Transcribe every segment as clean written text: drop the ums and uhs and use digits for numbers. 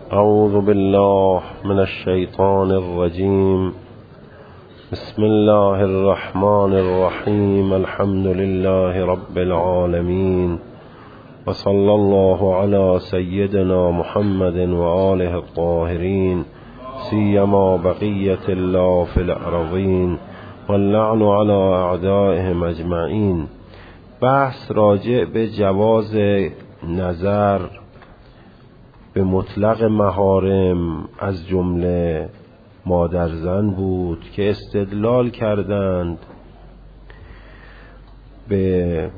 اعوذ بالله من الشیطان الرجیم. بسم الله الرحمن الرحیم. الحمد لله رب العالمین و صلی الله علی سیدنا محمد و آله الطاهرین سیما بقیة الله فی الارضین واللعن علی اعدائهم اجمعین. بحث راجع به جواز نظر به مطلق محارم از جمله مادر زن بود که استدلال کردند به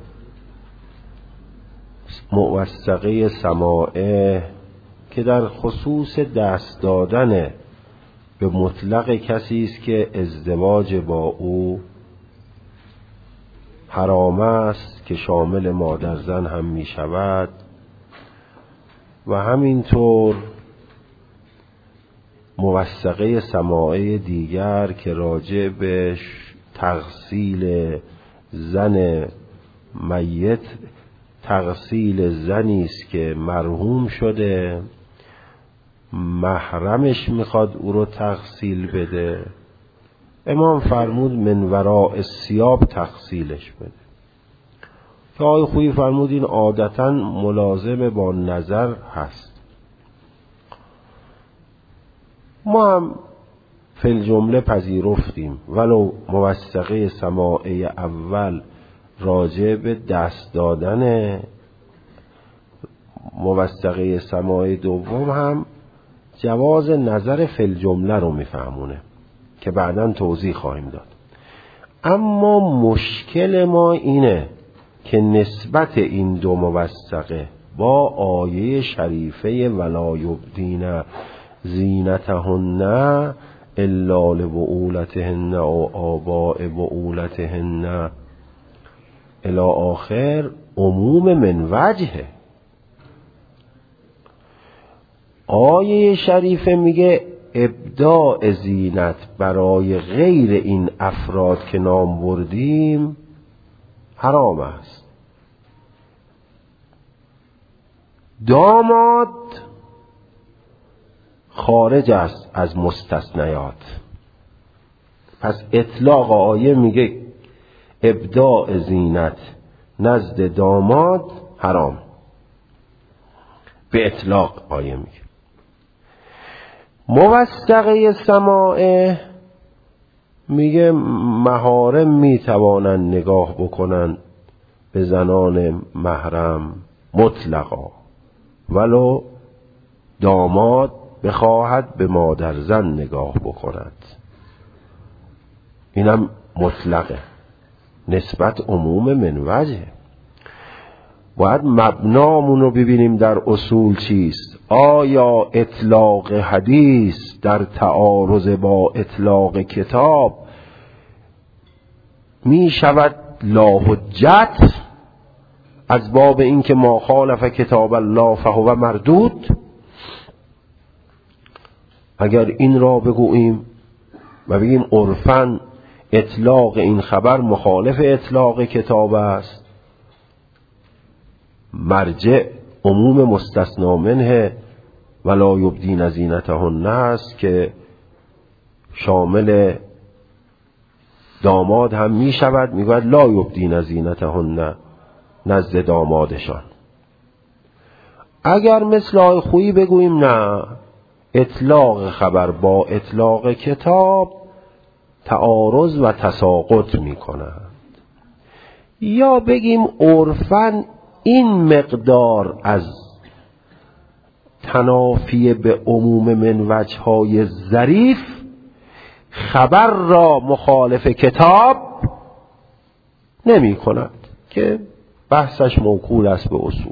موثقه سماعه که در خصوص دست دادن به مطلق کسی است که ازدواج با او حرام است که شامل مادر زن هم می شود و همینطور موثقه سماعه دیگر که راجع به تغسیل زن میت، تغسیل زنی است که مرحوم شده، محرمش میخواد او رو تغسیل بده، امام فرمود من وراء الثیاب تغسیلش بده. که آقای خویی فرمود این عادتا ملازم با نظر هست. ما هم فی الجمله پذیرفتیم ولو موثقه سماعه اول راجع به دست دادن، موثقه سماعه دوم هم جواز نظر فی الجمله رو میفهمونه که بعداً توضیح خواهیم داد. اما مشکل ما اینه که نسبت این دو موثقه با آیه شریفه ولا یبدین زینتهن الا لبعولتهن و آباء بعولتهن الی آخر عموم من وجهه. آیه شریفه میگه ابداع زینت برای غیر این افراد که نام بردیم حرام است. داماد خارج است از مستثنیات. پس اطلاق آیه میگه ابداع زینت نزد داماد حرام، به اطلاق آیه میگه. موثقه سماعه میگه محارم میتوانند نگاه بکنند به زنان محرم مطلقا، ولو داماد بخواهد به مادر زن نگاه بکند. اینم مطلقه، نسبت عموم من وجه. باید مبنامون رو ببینیم در اصول چیست. آیا اطلاق حدیث در تعارض با اطلاق کتاب می شود لا حجت از باب این که ما خالف کتاب الله فهو مردود؟ اگر این را بگوییم و بگیم عرفاً اطلاق این خبر مخالف اطلاق کتاب است، مرجع عموم مستثنا منه ولا یبدین زینتهن است که شامل داماد هم می شود، می گوید لا یبدین زینتهن نزد دامادشان. اگر مثل آقای خویی بگوییم نه، اطلاق خبر با اطلاق کتاب تعارض و تساقط می کنند، یا بگیم عرفاً این مقدار از تنافی به عموم من وجه‌های ظریف خبر را مخالف کتاب نمی کند که بحثش موکول است به اصول.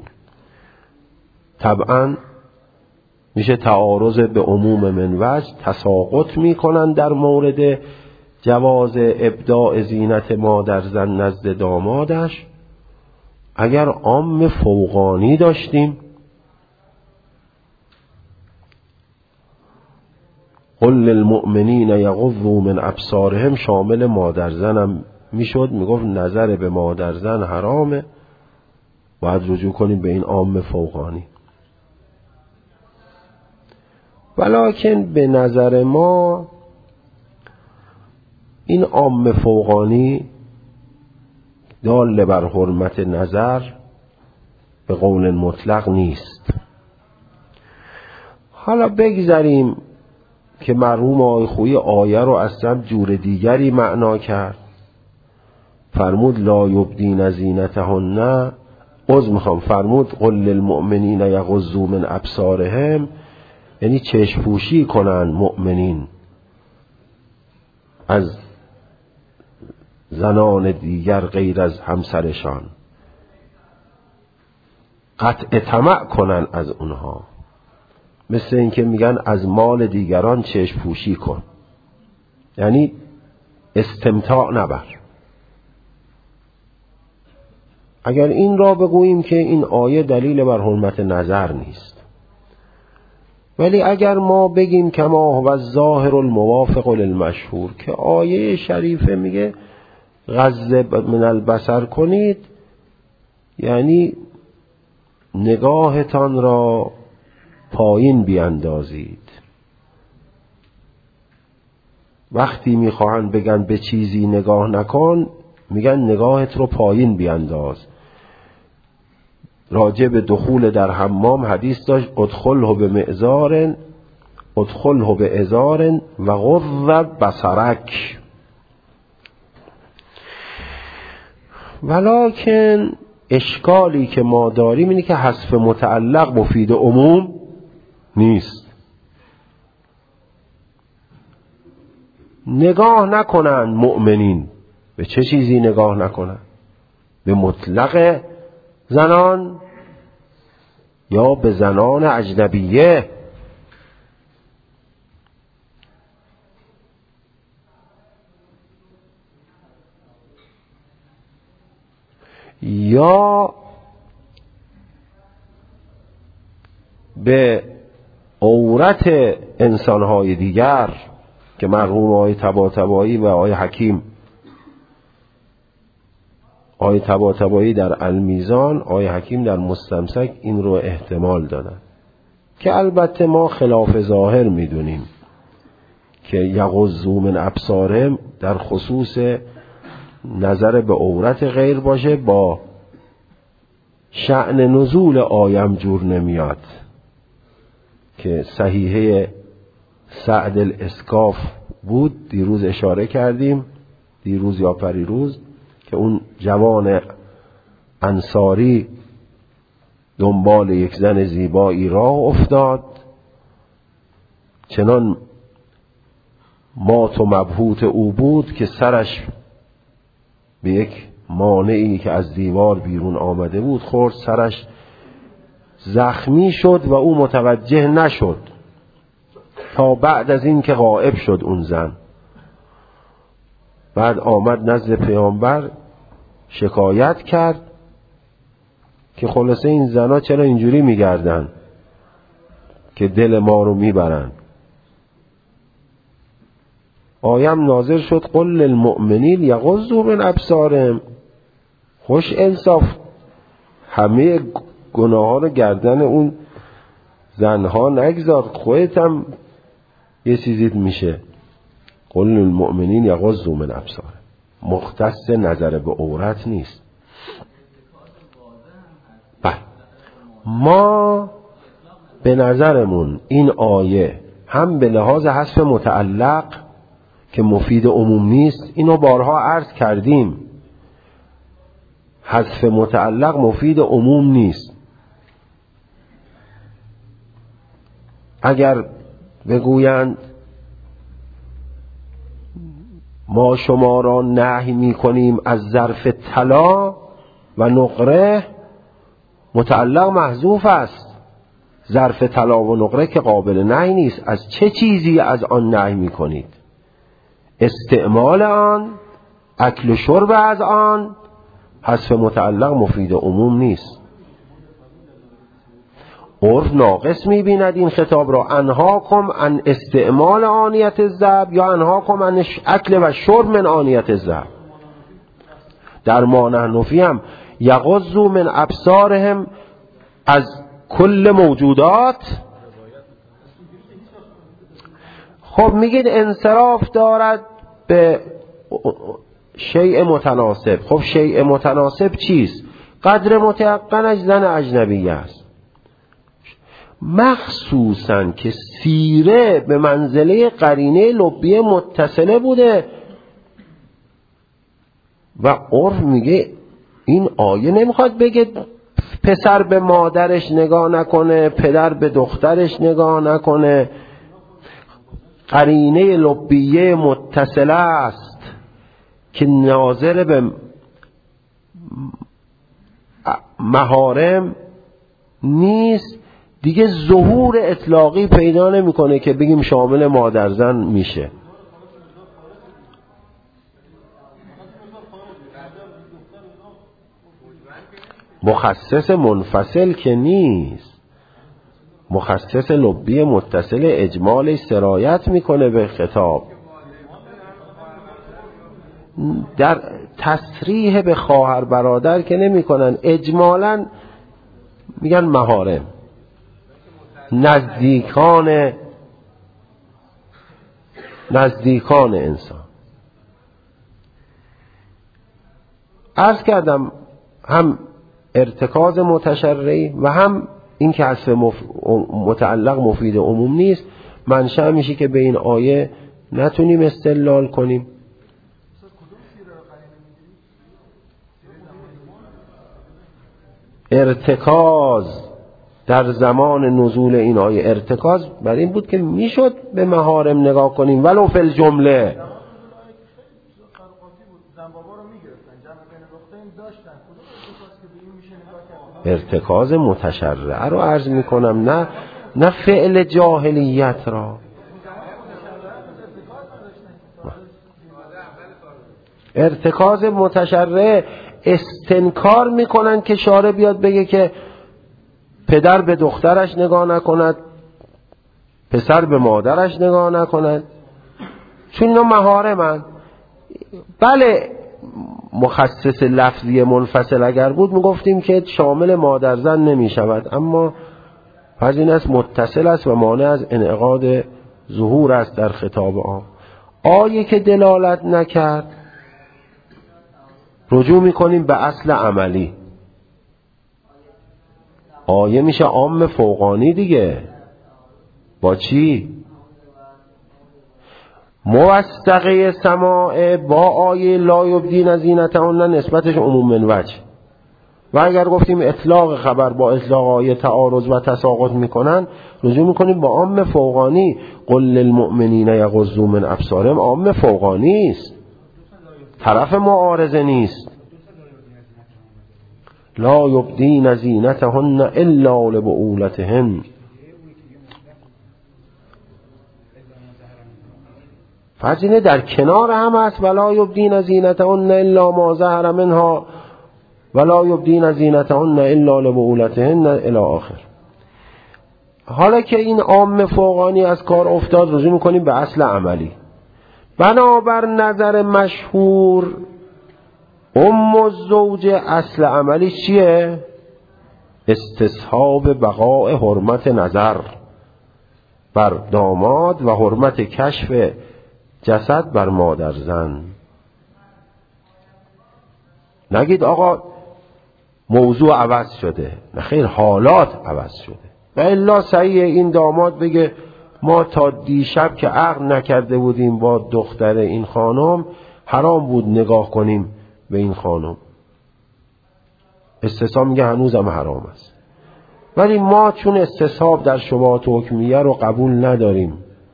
طبعا میشه تعارض به عموم من وجه تساقط می کنند در مورد جواز ابداع زینت مادر زن نزد دامادش. اگر عام فوقانی داشتیم قل للمؤمنین یغضوا من ابصارهم شامل مادر زنم میشد، میگفت نظر به مادر زن حرامه، باید رجوع کنیم به این عام فوقانی. ولکن به نظر ما این عام فوقانی دال بر حرمت نظر به قول مطلق نیست. حالا بگذاریم که مرحوم آقای خویی آیه رو اصلا جور دیگری معنا کرد. فرمود لا یبدین زینتهن، فرمود قل للمؤمنین یغضوا من ابصارهم، یعنی چشم پوشی کنن مؤمنین از زنان دیگر غیر از همسرشان، قطع طمع کنن از اونها، مثل اینکه میگن از مال دیگران چشم پوشی کن، یعنی استمتاع نبر. اگر این را بگوییم که این آیه دلیل بر حرمت نظر نیست، ولی اگر ما بگیم کما هو الظاهر الموافق للمشهور که آیه شریفه میگه غض من البصر کنید، یعنی نگاهتان را پایین بیاندازید. وقتی میخواهن بگن به چیزی نگاه نکن، میگن نگاهت رو پایین بیانداز. راجع به دخول در حمام حدیث داشت ادخله به ازار و غض بصرک. ولکن اشکالی که ما داریم اینه که حذف متعلق مفید عموم نیست. نگاه نکنن مؤمنین، به چه چیزی نگاه نکنن؟ به مطلق زنان یا به زنان اجنبیه؟ یا به عورت انسانهای دیگر که مرحوم آقای طباطبایی و آقای حکیم، آقای طباطبایی در المیزان، آقای حکیم در مستمسک این رو احتمال دادن که البته ما خلاف ظاهر میدونیم که یغضوا من ابصارهم در خصوص نظر به عورت غیر باشه، با شأن نزول آیم جور نمیاد که صحیحه سعد الاسکاف بود. دیروز اشاره کردیم، دیروز یا پریروز، که اون جوان انصاری دنبال یک زن زیبایی راه افتاد، چنان مات و مبهوت او بود که سرش به یک مانعی که از دیوار بیرون آمده بود خورد، سرش زخمی شد و او متوجه نشد تا بعد از این که غائب شد اون زن. بعد آمد نزد پیامبر شکایت کرد که خلاصه این زنا چرا اینجوری میگردن که دل ما رو میبرن. آیم نازل شد قل للمؤمنین یغضوا من ابصارهم. خوش انصاف، همه گناه ها رو گردن اون زنها نگذار، خودت هم یه چیزیت میشه. قل للمؤمنین یغضوا من ابصارهم مختص نظر به عورت نیست. ما به نظرمون این آیه هم به لحاظ حذف متعلق که مفید عموم نیست، اینو بارها عرض کردیم، حذف متعلق مفید عموم نیست. اگر بگویند ما شما را نهی می کنیم از ظرف طلا و نقره، متعلق محذوف است. ظرف طلا و نقره که قابل نهی نیست. از چه چیزی از آن نهی می کنید؟ استعمال آن، اکل و شرب از آن. حذف متعلق مفید عموم نیست. عرف ناقص می‌بیند این خطاب را. انهاکم عن استعمال آنیت الذهب یا انهاکم عن اکل و شرب من آنیت الذهب. در ما نحن فیهم یغضوا من ابصارهم از کل موجودات خب میگید انصراف دارد به شیء متناسب. خب شیء متناسب چیست؟ قدر متیقنش زن اجنبی است، مخصوصاً که سیره به منزله قرینه لبیه متصله بوده و عرف میگه این آیه نمیخواد بگه پسر به مادرش نگاه نکنه، پدر به دخترش نگاه نکنه. قرینه لبیه متصله است که ناظر به محارم نیست، دیگه ظهور اطلاقی پیدا نمیکنه که بگیم شامل مادر زن میشه. مخصص منفصل که نیست، مخصص لبی متصل اجمالش سرایت میکنه به خطاب. در تصریح به خواهر برادر که نمی کنن، اجمالاً میگن محارم، نزدیکان انسان. عرض کردم هم ارتکاز متشرعی و هم این که حذف متعلق مفید عموم نیست، منشأ میشه که به این آیه نتونیم استدلال کنیم. ارتکاز در زمان نزول این آیه، ارتکاز بر این بود که میشد به محارم نگاه کنیم ولو فی الجمله. ارتکاز متشرعه رو عرض میکنم، نه فعل جاهلیت را. ارتکاز متشرعه استنکار میکنن که شارع بیاد بگه که پدر به دخترش نگاه نکند، پسر به مادرش نگاه نکند، چون اینا محارمن. بله مخصص لفظی منفصل اگر بود میگفتیم که شامل مادر زن نمی شود، اما فرض این است متصل است و مانع از انعقاد ظهور است در خطاب عام. آیه که دلالت نکرد رجوع میکنیم به اصل عملی. آیه میشه عام فوقانی دیگه. با چی؟ موثقه سماع با آیه لا یبدین زینتهن نسبتش عموم من وجه. و اگر گفتیم اطلاق خبر با اطلاق آیه تعارض و تساقط میکنن، رجوع میکنیم با عام فوقانی. قل للمؤمنین یغضوا من ابصارهم عام فوقانی است، طرف معارضه نیست. لا یبدین زینتهن الا لبعولتهن. فرض در کنار هم است ولا یبدین زینتهن الا ما ظهر منها ولا یبدین زینتهن الا لبعولتهن الی آخر. حالا که این عام فوقانی از کار افتاد، رجوع میکنیم به اصل عملی. بنابر نظر مشهور الزوج اصل عملی چیه؟ استصحاب بقاء حرمت نظر بر داماد و حرمت کشف جسد بر مادر زن. نگید آقا موضوع عوض شده، نه خیر، حالات عوض شده. و الا صحیح این داماد بگه ما تا دیشب که عقد نکرده بودیم با دختر این خانم، حرام بود نگاه کنیم به این خانم. استصحاب میگه هنوزم حرام است، ولی ما چون استصحاب در شبهات حکمیه رو قبول نداریم،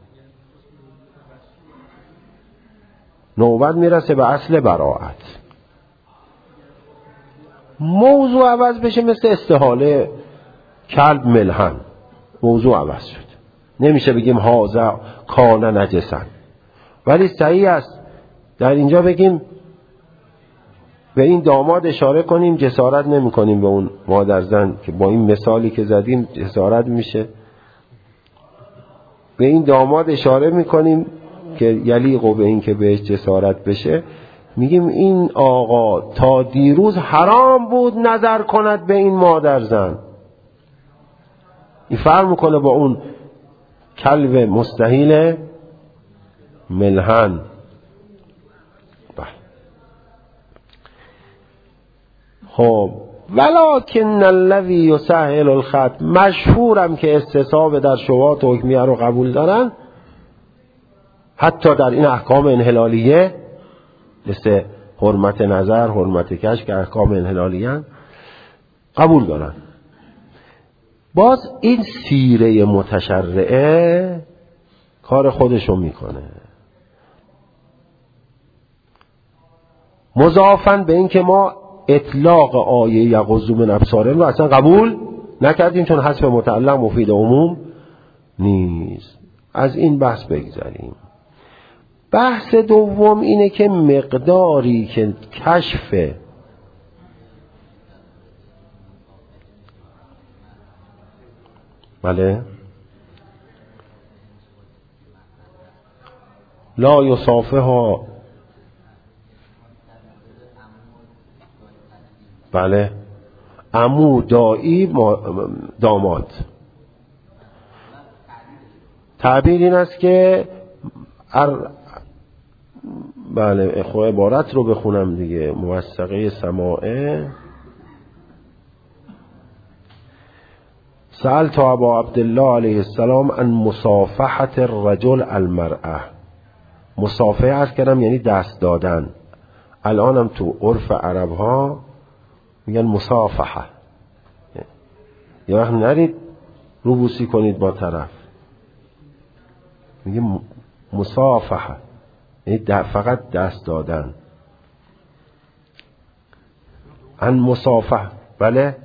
نوبت میرسه به اصل براءت. موضوع عوض بشه، مثل استحاله کلب ملحن، موضوع عوض شد، نمیشه بگیم هازا کان نجسن. ولی صحیح است در اینجا بگیم به این داماد اشاره کنیم، جسارت نمی کنیم به اون مادر زن که با این مثالی که زدیم جسارت میشه. به این داماد اشاره میکنیم که یلیق به این که بهش جسارت بشه، میگیم این آقا تا دیروز حرام بود نظر کند به این مادر زن. این فرق میکنه با اون کلب مستحیل ملحن. خب ولکن الذی یسهل الخط، مشهورم که استصحاب در شبهات حکمیه رو قبول دارن، حتی در این احکام انحلالیه مثل حرمت نظر، حرمت کشف که احکام انحلالیه قبول دارن. باز این سیره متشرعه کار خودشو میکنه، مضافاً به این که ما اطلاق آیه یغضوا من ابصارهم رو اصلا قبول نکردیم، چون حذف متعلق مفید عموم نیست. از این بحث بگذاریم. بحث دوم اینه که مقداری که کشف بله لا یصافها، بله عمو دایی داماد. تعبیر این است که بله خب عبارت رو بخونم دیگه. موثقه سماعه سألت ابا عبدالله علیه السلام عن مصافحة الرجل المرأة. مصافحه عرض کردم یعنی دست دادن، الانم تو عرف عرب ها میگن مصافحه، یه وقت نرید روبوسی کنید با طرف، میگه مصافحه یعنی فقط دست دادن. عن مصافحه بله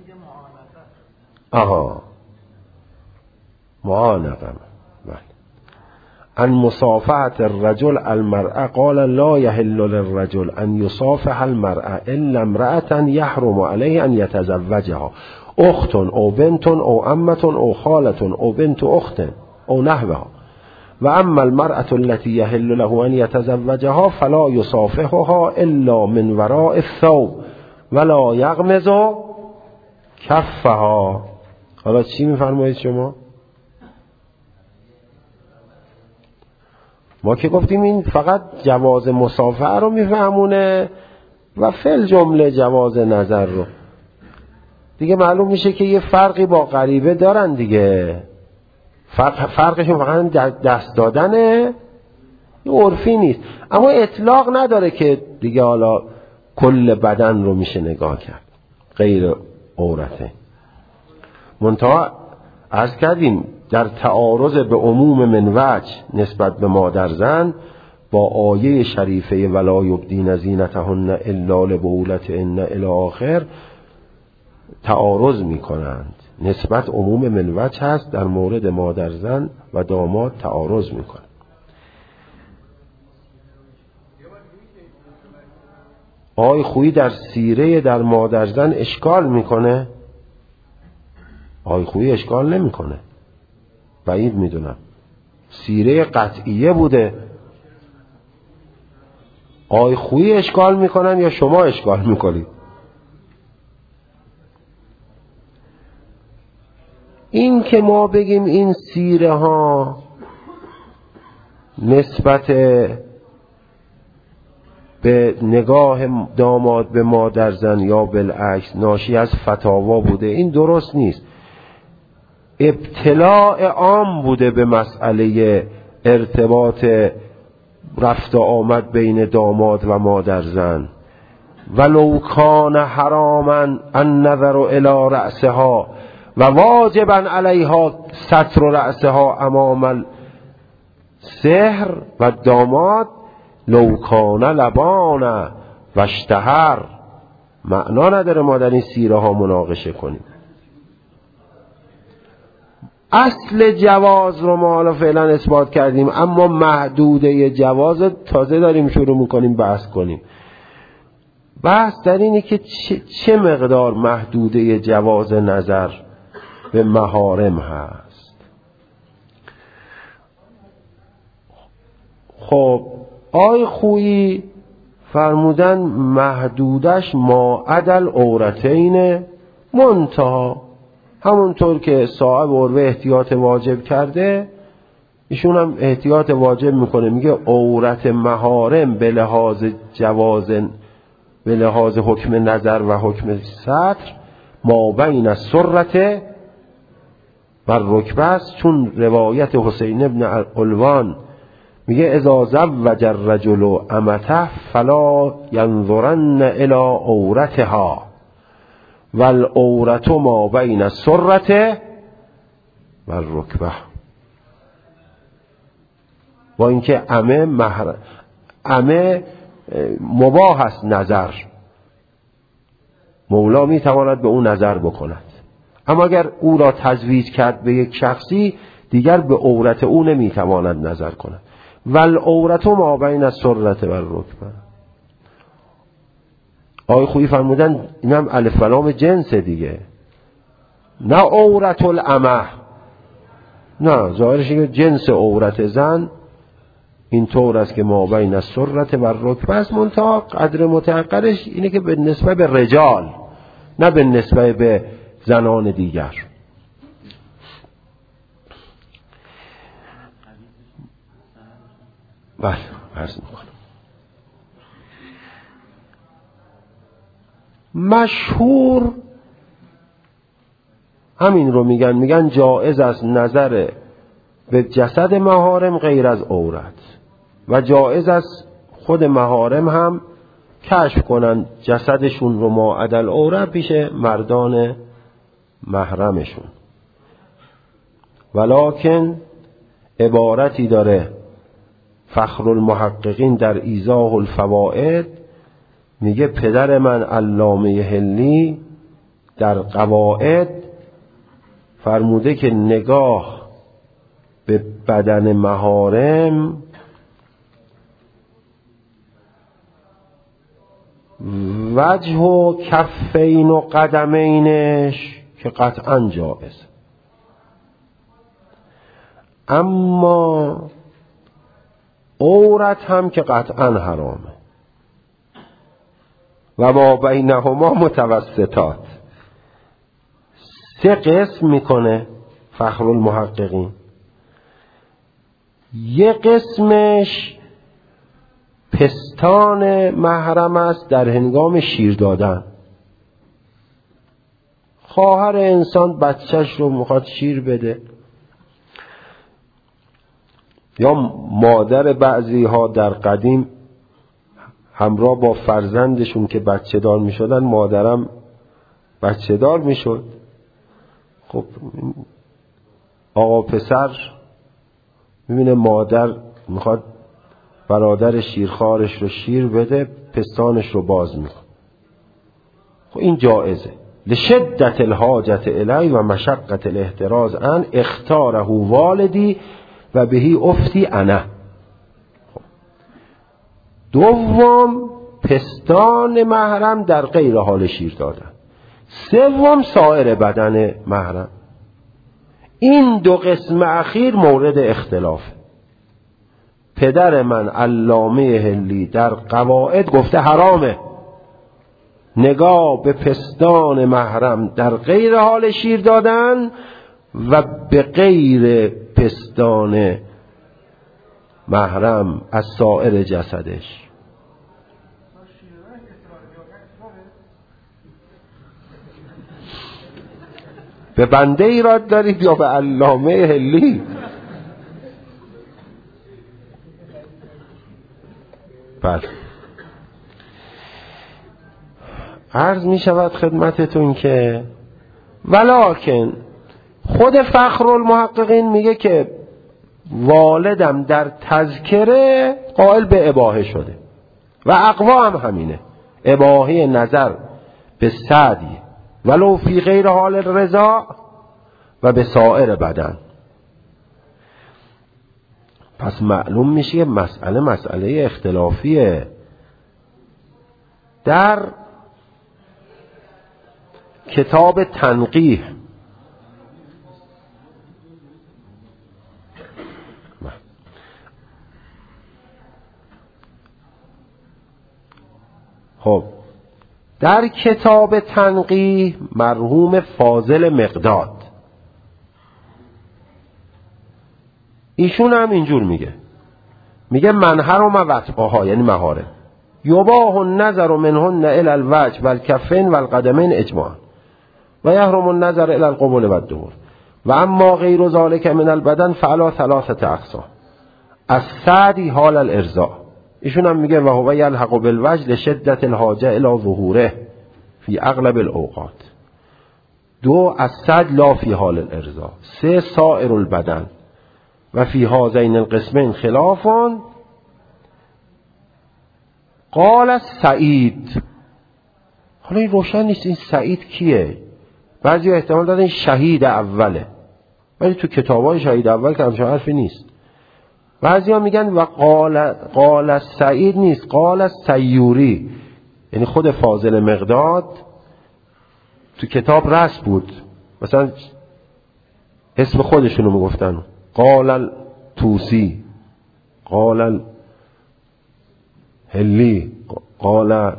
معانقه بله. عن مصافحة الرجل المرأة قال لا يحل للرجل أن يصافح المرأة إلا امرأة يحرم عليه أن يتزوجها، أخت أو بنت أو أمة أو خالة أو بنت أخت أو نحوها، وأما المرأة التي يحل له أن يتزوجها فلا يصافحها إلا من وراء الثوب ولا يغمز كفها. حالا چی میفرمایید شما؟ ما که گفتیم این فقط جواز مصافحه رو میفهمونه و فل جمله جواز نظر رو دیگه. معلوم میشه که یه فرقی با غریبه دارن دیگه. فرقشون فقط دست دادنه، یه عرفی نیست. اما اطلاق نداره که دیگه حالا کل بدن رو میشه نگاه کرد، غیر عورته. منتها عرض کردیم در تعارض به عموم من وجه نسبت به مادر زن با آیه شریفه ولا یبدین زینتهن الا لبعولتهن الی آخر تعارض می کنند. نسبت عموم من وجه هست، در مورد مادر زن و داماد تعارض می کنند. آی خویی در سیره در مادر زن اشکال میکنه؟ آی خویی اشکال نمیکنه، بعید میدونم. سیره قطعیه بوده. آی خویی اشکال میکنن یا شما اشکال میکنید؟ این که ما بگیم این سیره ها نسبت به نگاه داماد به مادر زن یا بالعکس ناشی از فتاوا بوده، این درست نیست. ابتلاع عام بوده به مسئله ارتباط رفت و آمد بین داماد و مادر زن. ولو کان حراما النظر الی رأسها و واجبا علیها ستر رأسها امام السحر و داماد لو کان لبان و اشتهر. معنا نداره ما در این سیره ها مناقشه کنیم. اصل جواز رو ما حالا فعلا اثبات کردیم، اما محدوده جواز تازه داریم شروع میکنیم بحث کنیم. بحث در اینه که چه مقدار محدوده جواز نظر به محارم هست. خب آی خویی فرمودن محدودش ما عدل عورتین منتها، همونطور که صاحب عروه احتیاط واجب کرده ایشون هم احتیاط واجب میکنه، میگه عورت محارم به لحاظ حکم نظر و حکم سطر ما بین السرة و الرکبه است، چون روایت حسین ابن علوان میگه اذا زوج الرجل امته فلا ینظرن الى عورتها والعورة ما بین السرة و الرکبه. با اینکه عمه مباح است نظر، مولا میتواند به اون نظر بکند، اما اگر او را تزویج کرد به یک شخصی دیگر به عورت او نمیتواند نظر کند. والعورة ما بین السرة و الرکبه. آقای خویی فرمودن اینم الف و لام جنس دیگه، نه عورت الامه، نه ظاهرش اینه جنس عورت زن این طور است که ما بین السرة و الرکبه است، منتها قدر متحقرش اینه که به نسبت به رجال نه به نسبت به زنان دیگر. بله عرض میکنم. مشهور همین رو میگن جایز است نظر به جسد محارم غیر از عورت، و جایز است خود محارم هم کشف کنن جسدشون رو ما عدل عورت پیش مردان محرمشون. ولکن عبارتی داره فخر المحققین در ایضاح الفوائد، میگه پدر من علامه حلی در قواعد فرموده که نگاه به بدن محارم وجه و کفین و قدمینش که قطعا جایز، اما عورت هم که قطعا حرامه. و ما بینهما متوسطات. 3 قسم میکنه فخر المحققین. یه قسمش پستان محرم است در هنگام شیر دادن. خواهر انسان بچهش رو میخواد شیر بده، یا مادر بعضی ها در قدیم همراه با فرزندشون که بچه دار می شدن، مادرم بچه دار می شد. خب آقا پسر میبینه مادر میخواد برادر شیرخوارش رو شیر بده، پستانش رو باز میکنه. خب این جائزه. لشدت الحاجت الی و مشقت الاحتراز عن اختاره والدی و بهی افتی انا. دوم پستان محرم در غیر حال شیر دادن. سوم سایر بدن محرم. این 2 قسم اخیر مورد اختلاف. پدر من علامه حلی در قواعد گفته حرامه نگاه به پستان محرم در غیر حال شیر دادن و به غیر پستان محرم از سایر جسدش. به بنده ایراد دارید یا به علامه حلی؟ بله. عرض می شود خدمتتون که ولکن خود فخر المحققین میگه که والدم در تذکره قائل به اباحه شده و اقوا هم همینه، اباحه نظر به سعدی ولو فی غیر حال رضا و به سایر بدن. پس معلوم میشه مسئله اختلافیه. در کتاب تنقیح خب در کتاب تنقیح مرحوم فاضل مقداد ایشون هم اینجور میگه من حرم وطئها، یعنی محارم، یباح النظر منهن الی الوجه والکفین والقدمین اجماعا و یحرم النظر الی القبول والدبر و اما غیر ذلك من البدن فعلی ثلاثه اقسام. السعدی حال الارضاء، ایشون هم میگه و هو یلحق بالوجه لشدت الحاجه الی ظهوره فی اغلب الاوقات. 2 السعد لا فی حال الارضاء. 3 سائر البدن و فی هذین القسمین خلافان. قال سعید، حالا این روشن نیست این سعید کیه، بعضی احتمال دادن شهید اوله، ولی تو کتابای شهید اول که همچون حرفی نیست. بعضی ها میگن و قال سعید نیست، قال سیوری، یعنی خود فاضل مقداد تو کتاب رسم بود، مثلا اسم خودشونو میگفتن، قال توسی، قال هلی، قال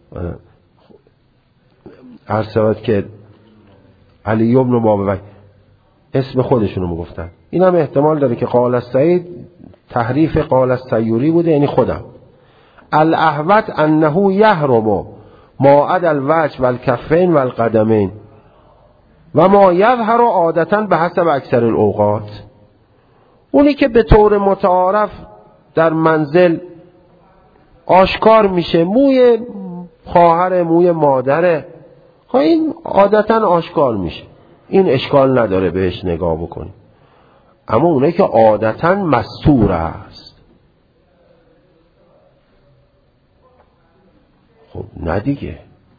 عرصبت که علی ابن بابوی، اسم خودشونو میگفتن. این هم احتمال داره که قال السعید تحریف قال السیوری بوده، یعنی خودم. الاحوط انه یحرم ما عدا الوجه والکفین والقدمین و ما یظهر عادتا به حسب اکثر الاوقات، اونی که به طور متعارف در منزل آشکار میشه، موی خواهر، موی مادره، این عادتا آشکار میشه، این اشکال نداره بهش نگاه بکنیم. اما اونایی که عادتا مستور است، خب نه دیگه،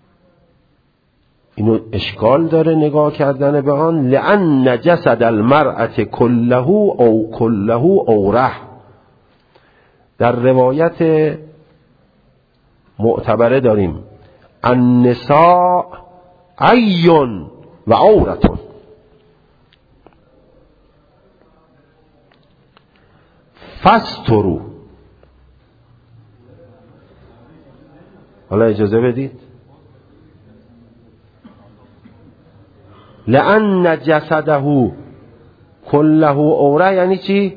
اینو اشکال داره نگاه کردن به آن. لأن جسد المرأة كله او كله اوره، در روایت معتبره داریم النساء عیون و عورتون. فسترو، حالا اجازه بدید، لأن جسده كله اوره یعنی چی؟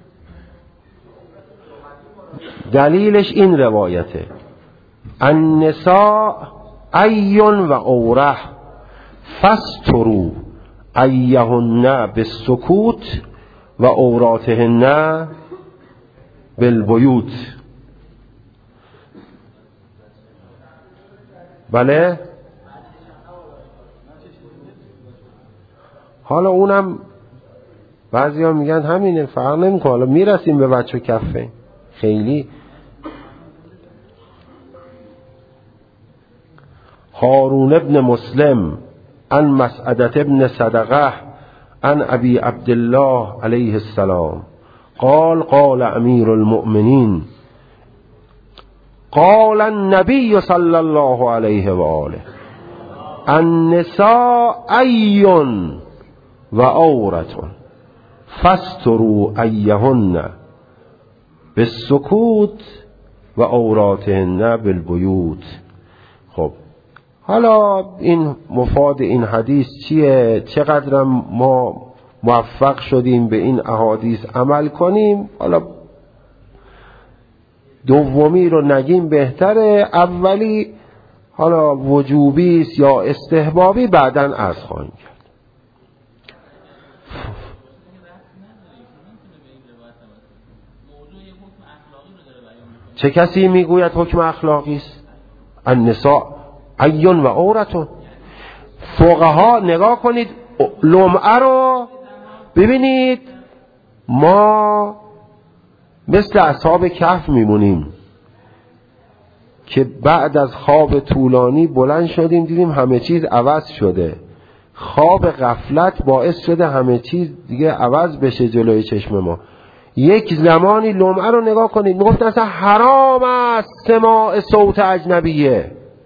دلیلش این روایته النساء عیون و اوره فسترو ایهن بالسکوت و عوراتهن بالبیوت. بله، حالا اونم بعضی ها میگن همینه، فرق نمیکنه، حالا میرسیم به بچه کفه خیلی. هارون ابن مسلم عن مسعدة ابن صدقه عن ابی عبدالله علیه السلام قال قال امیر المؤمنین قال النبی صلی الله علیه و آله النساء عیون و عورتون فاستروا ایهن بالسکوت و عوراتهن بالبیوت. خب حالا این مفاد این حدیث چیه؟ چقدر ما موفق شدیم به این احادیث عمل کنیم؟ حالا دومی رو نگیم بهتره، اولی حالا وجوبی است یا استحبابی بعداً عرض خواهیم کرد. چه کسی میگوید حکم اخلاقی است؟ النساء عیون و عورتون. فقها نگاه کنید لمعه رو ببینید، ما مثل اصحاب کهف میمونیم که بعد از خواب طولانی بلند شدیم دیدیم همه چیز عوض شده. خواب غفلت باعث شده همه چیز دیگه عوض بشه جلوی چشم ما. یک زمانی لمعه رو نگاه کنید میگفتن اصلا حرام است سماع صوت اجنبیه،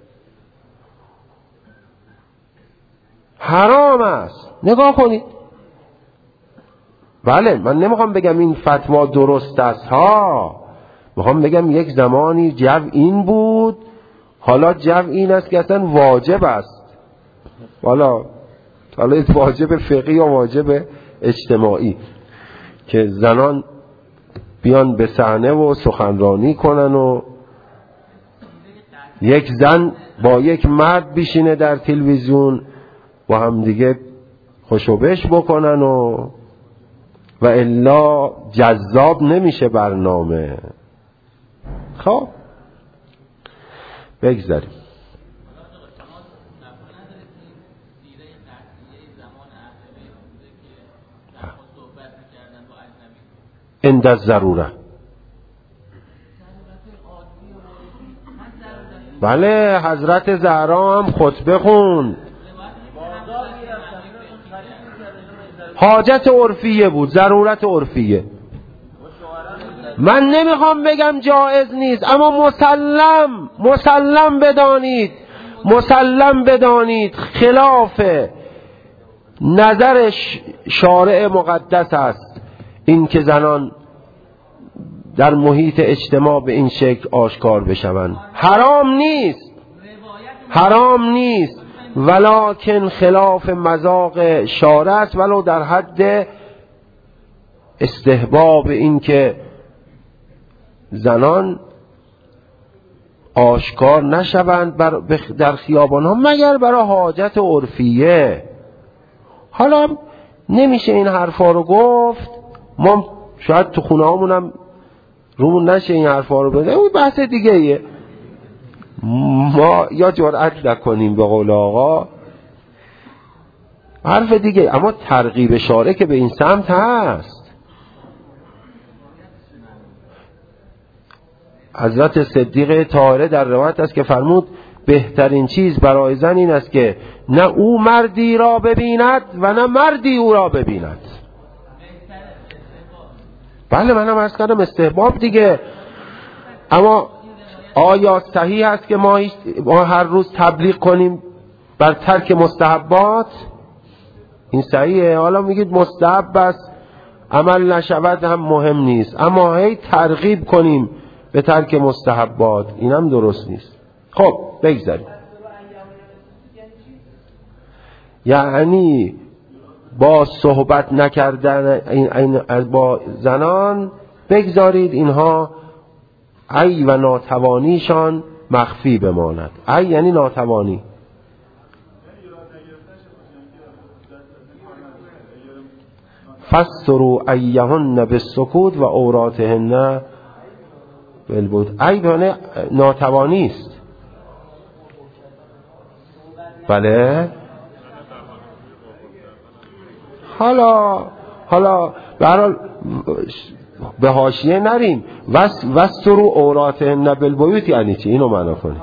حرام است. نگاه کنید. بله من نمیخوام بگم این فتوا درست است ها، میخوام بگم یک زمانی جو این بود، حالا جو این است که اصلا واجب است. حالا واجب فقهی یا واجب اجتماعی. که زنان بیان به صحنه و سخنرانی کنن و یک زن با یک مرد بشینه در تلویزیون و هم دیگه خوشوبش بکنن و الا جذاب نمیشه برنامه. خب بگذاریم. عند الضروره. بله حضرت زهرا هم خطبه خوند. حاجت عرفیه بود، ضرورت عرفیه. من نمیخوام بگم جایز نیست، اما مسلم بدانید خلاف نظر شارع مقدس است این که زنان در محیط اجتماع به این شکل آشکار بشوند. حرام نیست ولکن خلاف مذاق شارع است، ولو در حد استحباب این که زنان آشکار نشوند در خیابان ها مگر برای حاجت عرفیه. حالا نمیشه این حرفا رو گفت، ما شاید تو خونه هامون هم رومون نشه این حرفا رو بزنیم، اون بحث دیگه ایه. ما یا جرأت نکنیم به قول آقا، حرف دیگه. اما ترغیب شارع که به این سمت هست. حضرت صدیقه طاهره در روایت است که فرمود بهترین چیز برای زن این است که نه او مردی را ببیند و نه مردی او را ببیند. بله منم عرض کردم استحباب دیگه. اما آیا صحیح است که ما هر روز تبلیغ کنیم بر ترک مستحبات؟ این صحیحه؟ حالا میگید مستحب است عمل نشود هم مهم نیست، اما هی ترغیب کنیم به ترک مستحبات، اینم درست نیست. خب بگذاریم. یعنی با صحبت نکردن با زنان بگذارید اینها ای و ناتوانیشان مخفی بماند. ای یعنی ناتوانی. فسروا ایهن بالسکوت و عوراتهن بالبود. ای یعنی ناتوانی است. بله حالا برحال به حاشیه نریم. وسترو عوراتهن بالبیوت یعنی چی؟ اینو معنا کنیم.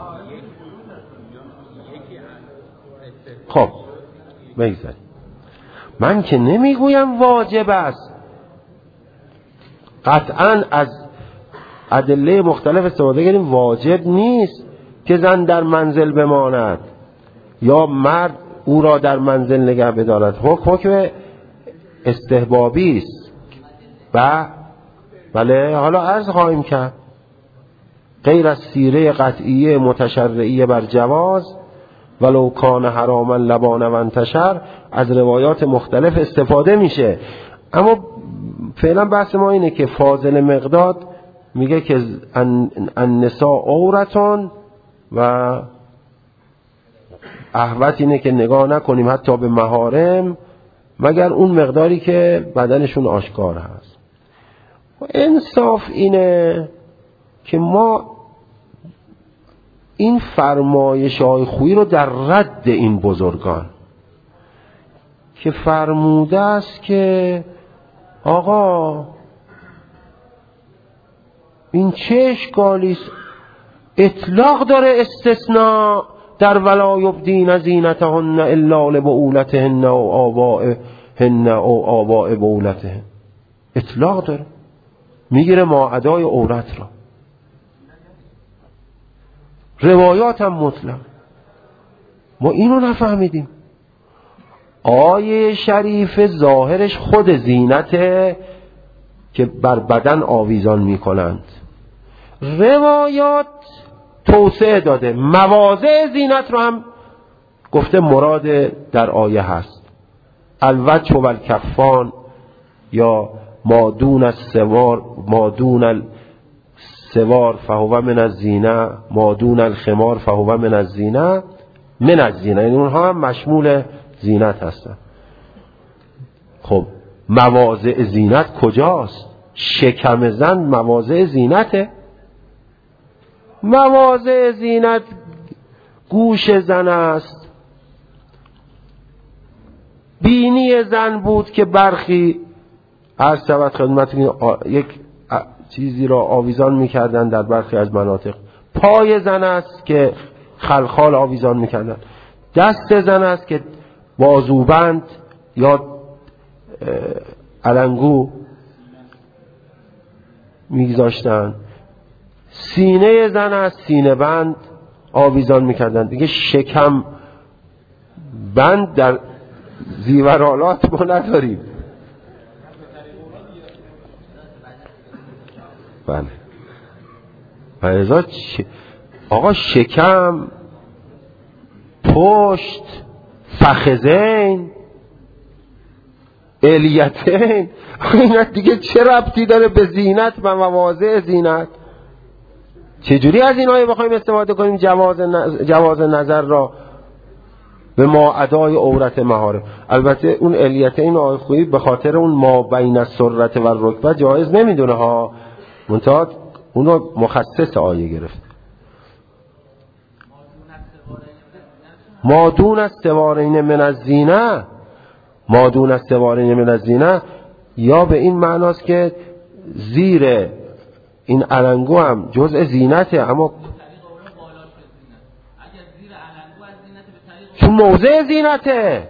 خب بگذاریم. من که نمیگویم واجب است، قطعا از ادله مختلف استفاده کردیم. واجب نیست که زن در منزل بماند یا مرد او را در منزل نگه بدارد. حکم استحبابی است. بله حالا عرض خواهیم کرد غیر از سیره قطعیه متشرعیه بر جواز ولو کان حراما لبان و انتشر از روایات مختلف استفاده میشه. اما فعلا بحث ما اینه که فاضل مقداد میگه که النساء عورتون و احوط اینه که نگاه نکنیم حتی به محارم مگر اون مقداری که بدنشون آشکار هست. انصاف اینه که ما این فرمایش‌های خویی رو در رد این بزرگان که فرموده است که آقا این چه اشکالی است، اطلاق داره استثناء در ولا یبدین زینتهن الا لبعولتهن و آبائهن و آباء بعولتهن. اطلاق داره، میگیره ماعدای عورت را. روایات هم مطلق. ما اینو نفهمیدیم. آیه شریف ظاهرش خود زینته که بر بدن آویزان میکنند. روایات توسعه داده، مواضع زینت رو هم گفته مراد در آیه هست. الوجه و الکفان یا ما دون السوار فهو من الزینه، ما دون الخمار فهو من الزینه. من الزینه یعنی اونها هم مشمول زینت هستن. خب مواضع زینت کجاست؟ شکم زن مواضع زینته. مواضع زینت گوش زن است، بینی زن بود که برخی عرض شود خدمتتون یک چیزی را آویزان میکردن در برخی از مناطق. پای زن است که خلخال آویزان میکردن. دست زن است که بازوبند یا علنگو میگذاشتن. سینه زن است، سینه بند آویزان میکردن. دیگه شکم بند در زیورالات ما نداریم. بله. آقا شکم، پشت، فخذین، الیتین، اینا دیگه چه ربطی داره به زینت و مواضع زینت؟ چجوری از اینایی بخوایم استفاده کنیم جواز نظر را به ما ادای عورت محارم؟ البته اون الیتین آقای خویی به خاطر اون ما بین السرة و الرکبه جایز نمیدونه ها، منتها اون رو مخصص آیه گرفت. ما دون السوارین من الزینه، ما دون السوارین من الزینه یا به این معناست که زیر این علنگو هم جزء زینته، اما چون موضع زینته.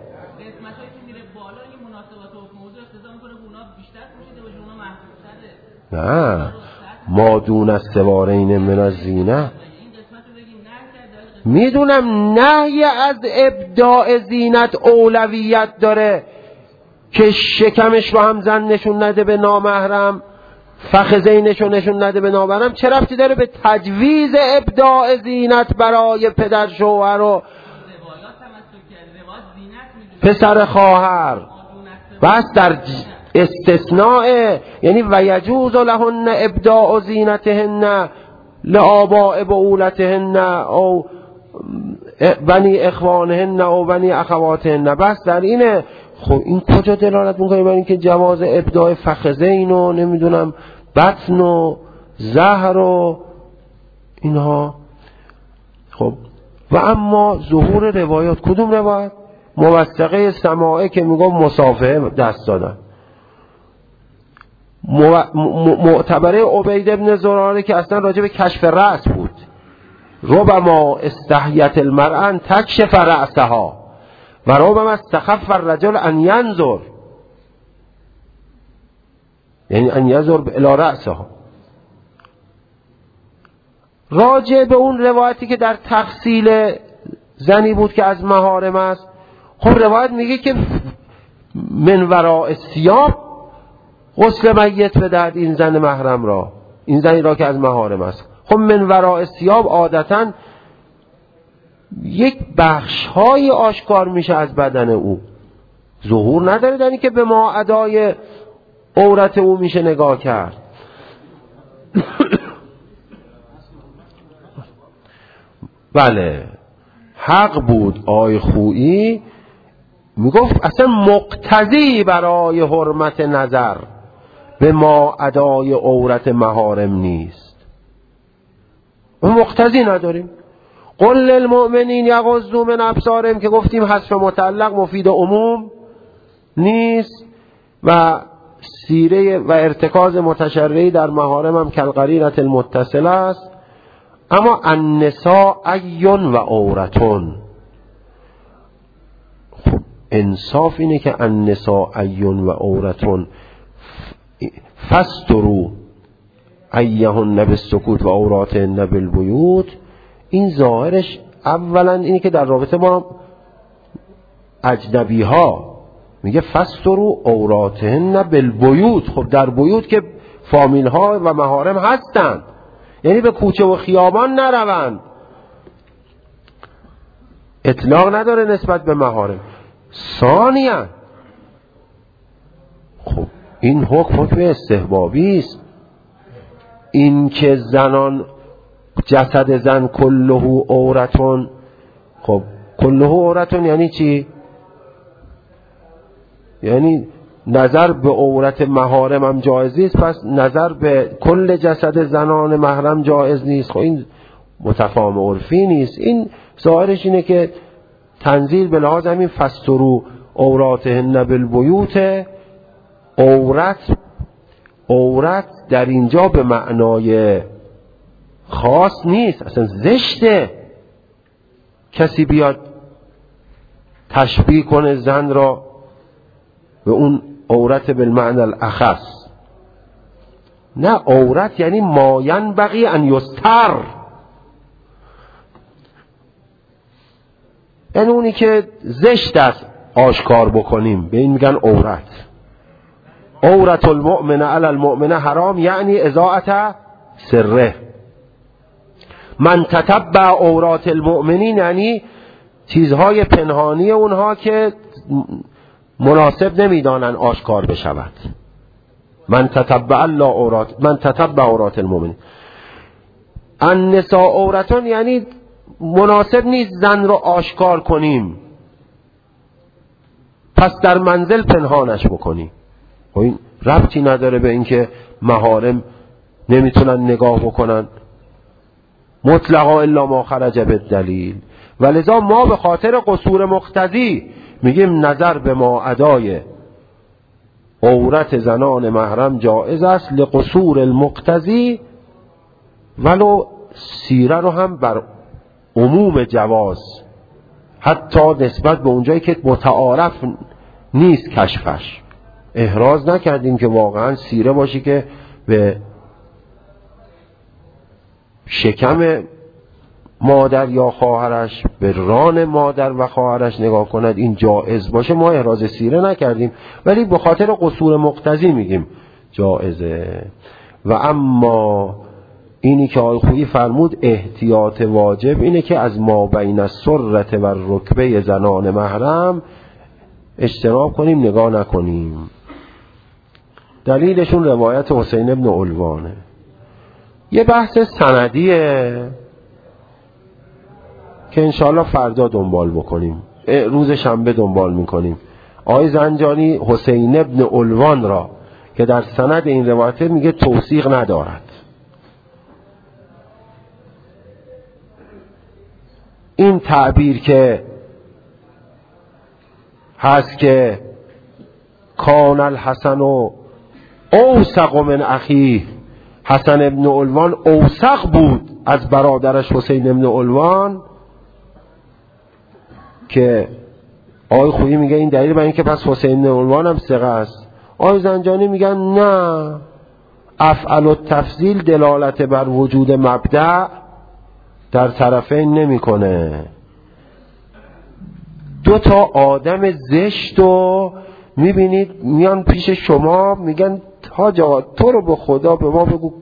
نه ما دون السوارین من الزینه میدونم نهی از ابداع زینت اولویت داره که شکمش رو هم زن نشون نده به نامحرم، فخذینش رو نشون نده به نامحرم. چه ربطی داره به تجویز ابداع زینت برای پدر شوهر و پسر خواهر؟ بس در استثناء، یعنی و یجوز لهن ابداع زینتهن لآباء بعولتهن او بنی اخوانهن او بنی اخواتهن. بس در اینه. خب این کجا دلالت میکنه بر اینکه جواز ابداع فخذین و نمیدونم بطن و زهر و اینها؟ خب و اما ظهور روایات، کدوم روایت؟ موثقه سماعه که میگم مصافحه دست دادن. معتبره عبید ابن زراره که اصلا راجع به کشف رأس بود. ربما استحیت المرأة ان تکشف رأسها و ربما استخف الرجل ان ینظر، یعنی ان ینظر الی رأسها. راجع به اون روایتی که در تغسیل زنی بود که از محارم است، خب روایت میگه که من وراء الثیاب غسل میت بدهد این زن محرم را، این زنی را که از محارم است. خب من وراء الثیاب عادتاً یک بخش های آشکار میشه از بدن او، ظهور نداره در این که به ما ادای عورت او میشه نگاه کرد. بله حق بود آی خویی میگفت اصلا مقتضی برای حرمت نظر به ما ادای عورت محارم نیست، مقتضی نداریم. قل للمؤمنین یغضوا من ابصارهم که گفتیم حذف متعلق مفید عموم نیست و سیره و ارتکاز متشرعی در محارم هم کالقرینة المتصله است. اما النساء عیون و عورتون، خب انصاف اینه که النساء عیون و عورتون فاستروا عیهن بالسکوت و عوراتهن بالبیوت. این ظاهرش اولا اینه که در رابطه با اجنبی ها میگه فاستروا عوراتهن بالبیوت. خب در بیوت که فامیل ها و محارم هستند، یعنی به کوچه و خیابان نروند. اطلاق نداره نسبت به محارم. ثانیاً خب این حکم استحبابی است. این که زنان جسد زن کله عورتون، خب کله عورتون یعنی چی؟ یعنی نظر به عورت محارم هم جایز نیست، پس نظر به کل جسد زنان محرم جایز نیست. خب این متفاهم عرفی نیست. این ظاهرش اینه که تنزیل به لحاظ همین فسترو عوراتهن بالبیوت، عورت در اینجا به معنای خاص نیست، اصلا زشته کسی بیاد تشبیه کنه زن را به اون عورت بالمعنی الاخص. نه، عورت یعنی ما ینبغی ان یستر، یعنی اونی که زشت است آشکار بکنیم، به این میگن عورت. عورت المؤمن علی المؤمن حرام یعنی اضاعت سره. من تتبع عورات المؤمنین یعنی چیزهای پنهانی اونها که مناسب نمیدانن آشکار بشود. من تتبع عورات المؤمنین. النساء عورتون یعنی مناسب نیست زن رو آشکار کنیم، پس در منزل پنهانش بکنیم. و این ربطی نداره به اینکه محارم نمیتونن نگاه بکنن مطلقا الا ما خرج بالدلیل. ولذا ما به خاطر قصور مقتضی میگیم نظر به ما ادای عورت زنان محرم جائز است لقصور المقتضی، ولو سیره رو هم بر عموم جواز، حتی نسبت به اونجایی که متعارف نیست کشفش. احراز نکردیم که واقعا سیره باشی که به شکم مادر یا خواهرش، به ران مادر و خواهرش نگاه کند، این جائز باشه. ما احراز سیره نکردیم، ولی به خاطر قصور مقتضی میگیم جائزه. و اما اینی که آقای خویی فرمود احتیاط واجب اینه که از ما بین السرة و الرکبه زنان محرم اجتناب کنیم، نگاه نکنیم. دلیلشون روایت حسین ابن علوانه. یه بحث سندیه که انشاءالله فردا دنبال بکنیم، روز شنبه دنبال میکنیم. آقای زنجانی حسین ابن علوان را که در سند این روایت میگه توثیق ندارد. این تعبیر که هست که کان الحسن اوثق من اخیه، حسن ابن علوان اوثق بود از برادرش حسین ابن علوان، که آقای خویی میگه این دلیل بر این که پس حسین ابن علوان هم ثقه است. آقای زنجانی میگن نه، افعل التفضیل دلالت بر وجود مبدأ در طرفین نمیکنه. دو تا آدم زشت رو میبینید میان پیش شما میگن حاج آقا تو رو به خدا به ما بگو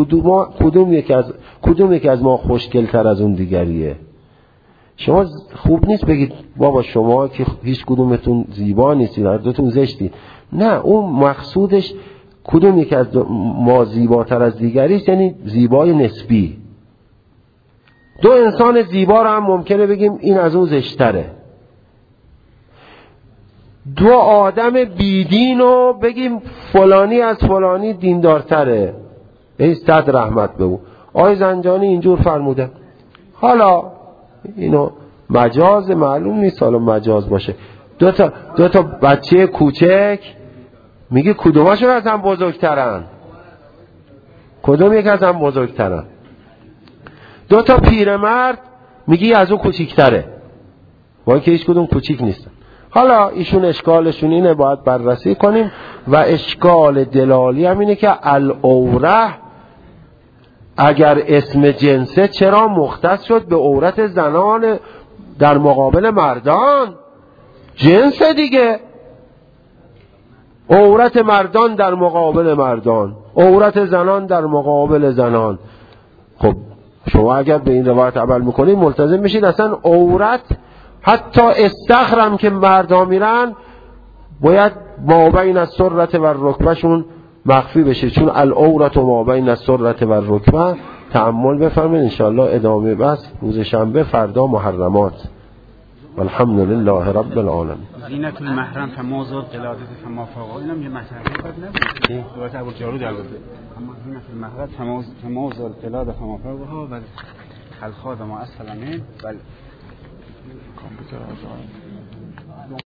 کدوم یکی از ما خوشگل‌تر از اون دیگریه. شما خوب نیست بگید بابا شما که هیچ کدومتون زیبا نیستید، هر دوتون زشتید. نه، اون مقصودش کدوم یکی از ما زیباتر از دیگری است، یعنی زیبای نسبی. دو انسان زیبا رو هم ممکنه بگیم این از اون زشتره. دو آدم بیدین رو بگیم فلانی از فلانی دیندارتره. ای صد رحمت به او. آقای زنجانی اینجور فرموده. حالا اینو مجاز معلوم نیست، حالا مجاز باشه. دو تا بچه کوچک میگه کدوماشون از هم بزرگترن؟ کدوم یک از هم بزرگترن؟ دو تا پیرمرد میگی از اون کوچیک‌تره، وای که هیچ کدوم کوچیک نیستن. حالا ایشون اشکالشون اینه، باید بررسی کنیم. و اشکال دلالی هم اینه که العوره اگر اسم جنسه چرا مختص شد به عورت زنان در مقابل مردان؟ جنس دیگه، عورت مردان در مقابل مردان، عورت زنان در مقابل زنان. خب شما اگر به این روایت عمل میکنید ملتزم میشید اصلا عورت، حتی استخرم که مردا میرن باید ما بین السرة و الرکبهشون مخفی بشه، چون العورة ما بین السرة و الرکبه. تأمل بفرمایید ان شاء الله ادامه بس روز شنبه، فردا محرمات. والحمد لله رب العالمین. زینت المحرم فموضوع قلاده فما فوق. اینم یه مسئله بود نبود صورت ابو جارود البته. اما زینت المحرم فموضوع قلاده فما فوقها و الخادم اسفل منه. بله کامپیوتر